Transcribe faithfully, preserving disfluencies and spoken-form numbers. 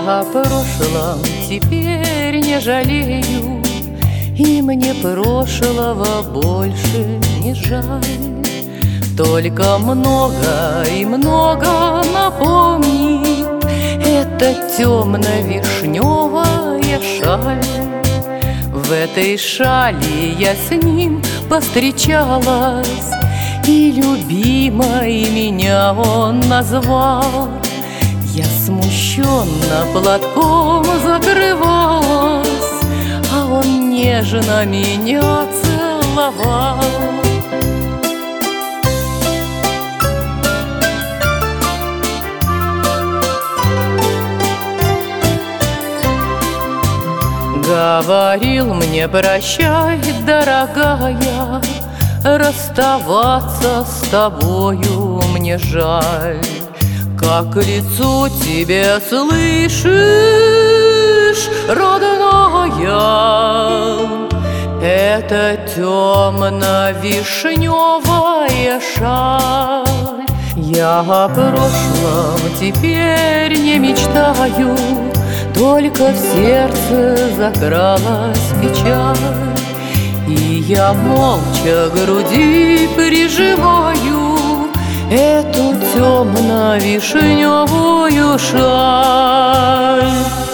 о прошлом теперь не жалею, и мне прошлого больше не жаль. Только много и много напомнит эта темно-вишневая шаль. В этой шали я с ним повстречалась, и любимой меня он назвал. Я смущенно платком закрывалась, а он нежно меня целовал. Говорил мне: прощай, дорогая, расставаться с тобою мне жаль. Как к лицу тебе, слышишь, родная, это темно-вишневая шаль. Я о прошлом теперь не мечтаю, только в сердце закралась печаль. И я молча к груди прижимаю эту темно-вишневую шаль.